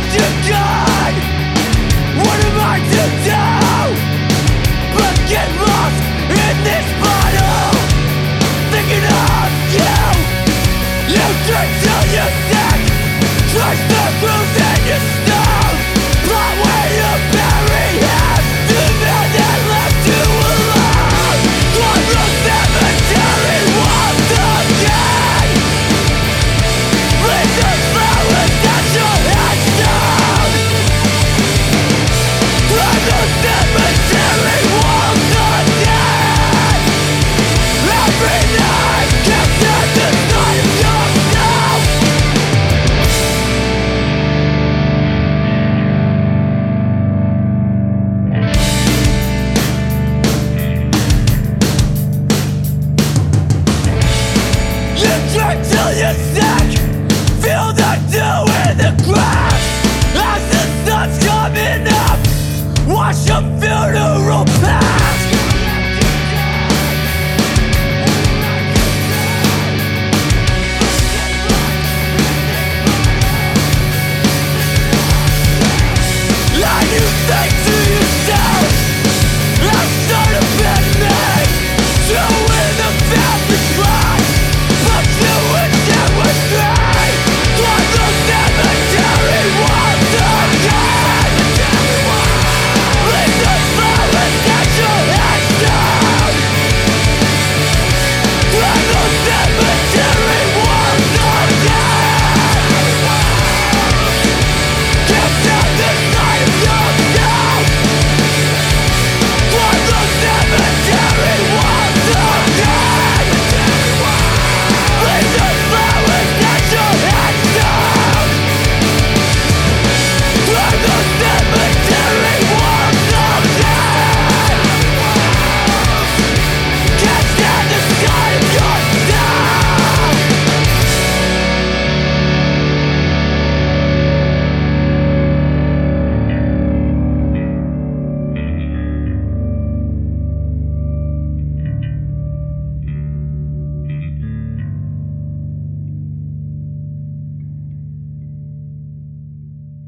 to God, what am I to do but get lost in this bottle, thinking of you? You drink till you're sick, trust the grooves in your stone, plot way to bury him, the man that left you alone. Climb the cemetery once again, leave the flowers at your headstone. Climb the cemetery once again, every night kept at the sight of yourself. You drink till you're sick, feel the dew in the grass as the sun's coming up. Watch a funeral